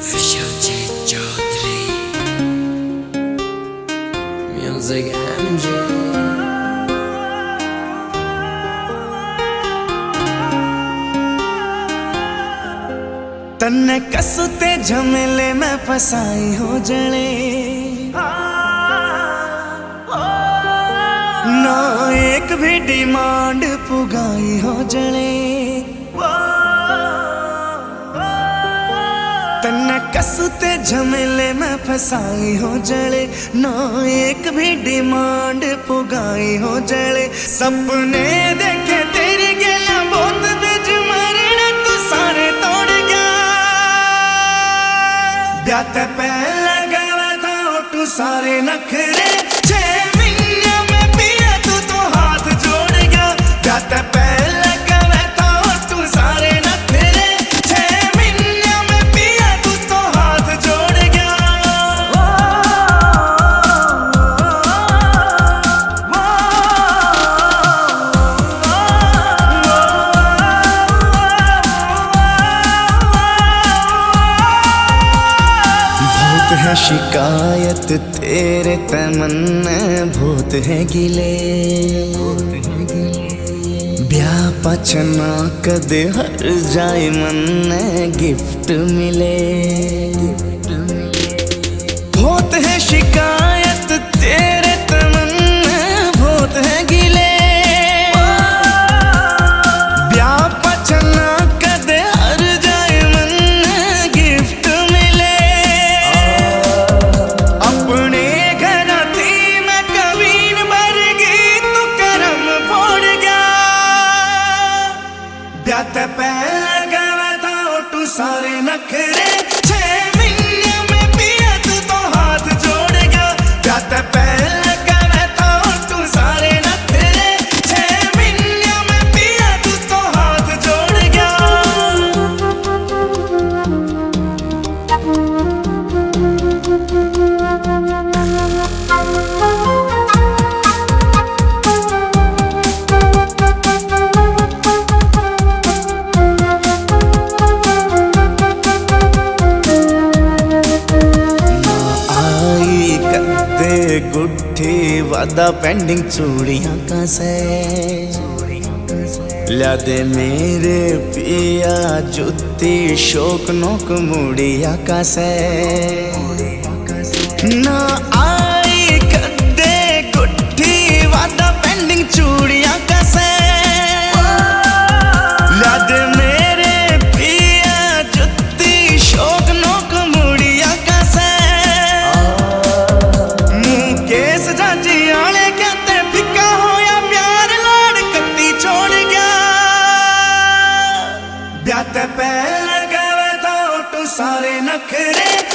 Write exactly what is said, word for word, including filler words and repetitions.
Vishal Chaudhary Music M J तन्ने कसुते झमेले में फसाई हो जड़े ना एक भी डिमांड पुगाई हो जड़े तन्ने कसुते झमेले में फसाई हो जड़े ना एक भी डिमांड पुगाई हो जड़े सपने देखे तेरी गला बहुत बिज मरने तू सारे तोड़ गया ब्यात पहला गवा था तू सारे नखरे छह महीने में पिया तू तो हाथ जोड़ गया ब्यात पहला गवा था तू सारे नखरे छह महीने में पिया तू तो हाथ जोड़ गया भूत है शिकायत तेरे तमन्ने भूत है गिले ब्याह पछना कदे हर जाए मन गिफ्ट मिले भूत है शिकायत तेरे तमन्ने भूत है गिले ब्याह पछना कदे हर जाए मन गिफ्ट मिले अपने घर थी मैं कबीर मर गई तू करम फोड़ गया ब्यात पहला गवा था तू सारे नखरे छह महीने में पिया तू तो हाथ जोड़ गया ब्यात पहला गवा था तू सारे नखरे छह महीने में पिया तू तो हाथ जोड़ गया गुट्ठी वादा पेंडिंग चूड़ियां का से ला दे मेरे पिया जुत्ती शोक नोक मुड़िया का से ना आई कदे गुट्ठी वादा पेंडिंग चूड़ियां का से ला दे मेरे पिया जुत्ती शोक नोक मुड़िया का से केस जाजी आले कहते फिक्का होया प्यार लाड़ कत्ती छोड़ गया ब्यात पहला गवा था तू सारे नखरे